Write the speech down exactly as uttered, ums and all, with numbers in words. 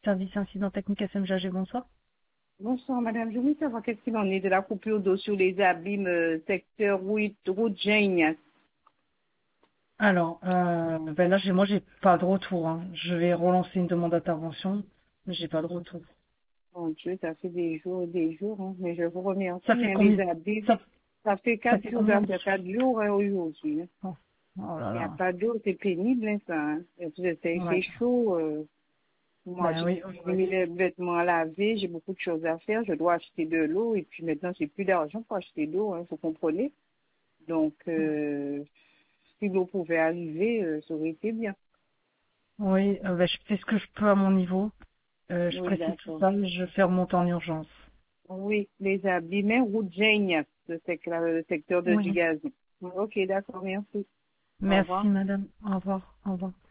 Service incident technique S M G A G, bonsoir. Bonsoir, madame. Je voulais savoir qu'est-ce qu'il en est de la coupure d'eau sur les abîmes euh, secteur route, route Jean. Alors, euh, ben là, j'ai, moi, j'ai pas de retour, hein. Je vais relancer une demande d'intervention, mais j'ai pas de retour. Mon Dieu, ça fait des jours et des jours, hein. Mais je vous remercie, Ça fait hein, les combien, abîmes. ça, Ça fait ça quatre fait jours, combien ça de fait jours? quatre jours hein, aujourd'hui. Hein. Oh, oh là Il n'y a là. pas d'eau, c'est pénible, hein, ça. Hein. Et puis, c'est Ouais. c'est chaud. Euh, moi, Ben j'ai oui, oui, j'ai mis oui. les vêtements à laver, j'ai beaucoup de choses à faire. Je dois acheter de l'eau et puis maintenant, j'ai plus d'argent pour acheter de l'eau, hein, vous comprenez. Donc, euh, si l'eau pouvait arriver, euh, ça aurait été bien. Oui, euh, ben, je fais ce que je peux à mon niveau. Euh, je Oui, précise tout d'accord. ça, mais je fais remonter en urgence. Oui, les abîmés, route Geignat, le secteur, le secteur de Oui. Gigazon. Ok, d'accord, merci. Au Merci, revoir. madame. Au revoir. Au revoir.